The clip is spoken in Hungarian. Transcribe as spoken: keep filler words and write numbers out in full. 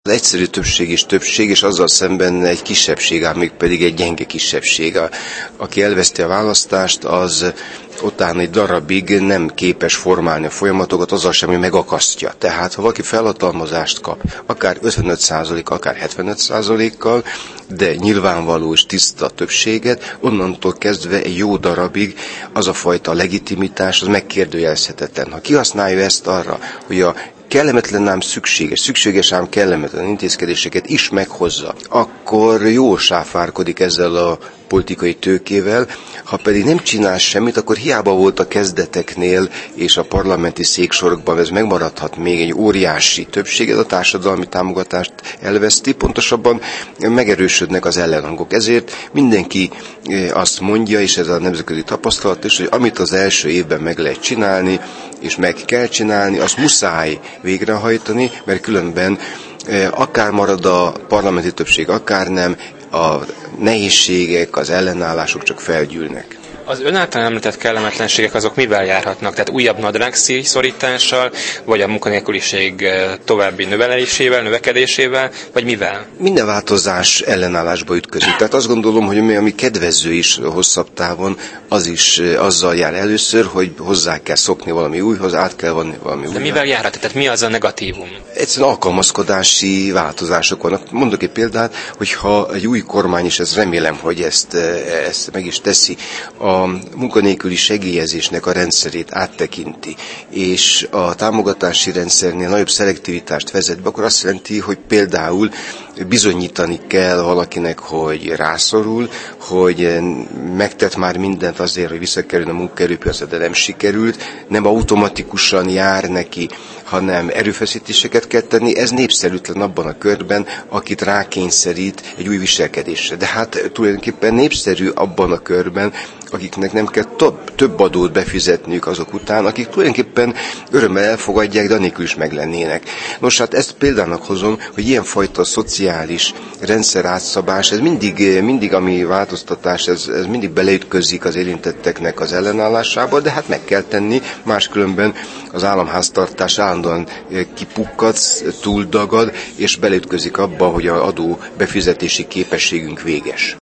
Az egyszerű többség és többség, és azzal szemben egy kisebbség, ám még pedig egy gyenge kisebbség. A, aki elveszti a választást, az utána egy darabig nem képes formálni a folyamatokat, azzal sem, hogy megakasztja. Tehát, ha valaki felhatalmazást kap, akár ötvenöt százalék, akár hetvenöt százalékkal, de nyilvánvaló és tiszta többséget, onnantól kezdve egy jó darabig az a fajta legitimitás, az megkérdőjelezhetetlen. Ha kihasználja ezt arra, hogy a kellemetlen ám szükséges, szükséges ám kellemetlen intézkedéseket is meghozza, akkor jól sáfárkodik ezzel a politikai tőkével, ha pedig nem csinál semmit, akkor hiába volt a kezdeteknél és a parlamenti széksorokban, ez megmaradhat még egy óriási többséget, a társadalmi támogatást elveszti, pontosabban megerősödnek az ellenhangok. Ezért mindenki azt mondja, és ez a nemzetközi tapasztalat is, hogy amit az első évben meg lehet csinálni, és meg kell csinálni, azt muszáj végrehajtani, mert különben akár marad a parlamenti többség, akár nem, a nehézségek, az ellenállások csak felgyűlnek. Az ön által említett kellemetlenségek azok mivel járhatnak? Tehát újabb nadrágszíj szorítással, vagy a munkanélküliség további növelésével, növekedésével, vagy mivel? Minden változás ellenállásba ütközik. Tehát azt gondolom, hogy ami, ami kedvező is hosszabb távon, az is azzal jár először, hogy hozzá kell szokni valami újhoz, át kell vanni valami újra. De mivel járhat? Tehát mi az a negatívum? Egyszerűen alkalmazkodási változások vannak. Mondok egy példát, hogyha egy új kormány, és ezt remélem, hogy ezt, ezt meg is teszi, a munkanélküli segélyezésnek a rendszerét áttekinti, és a támogatási rendszernél nagyobb szelektivitást vezet be, akkor azt jelenti, hogy például bizonyítani kell valakinek, hogy rászorul, hogy megtett már mindent azért, hogy visszakerüljön a munkaerőpiacra, de nem sikerült, nem automatikusan jár neki, hanem erőfeszítéseket kell tenni. Ez népszerűtlen abban a körben, akit rákényszerít egy új viselkedésre. De hát tulajdonképpen népszerű abban a körben, akiknek nem kell több, több adót befizetniük azok után, akik tulajdonképpen örömmel elfogadják, de anélkül is meglennének. Nos, hát ezt példának hozom, hogy ilyenfajta szociális rendszer átszabás, ez mindig, mindig ami változtatás, ez, ez mindig beleütközik az érintetteknek az ellenállásába, de hát meg kell tenni, máskülönben az államháztartás állandóan kipukkadsz, túldagad, és beleütközik abba, hogy az adó befizetési képességünk véges.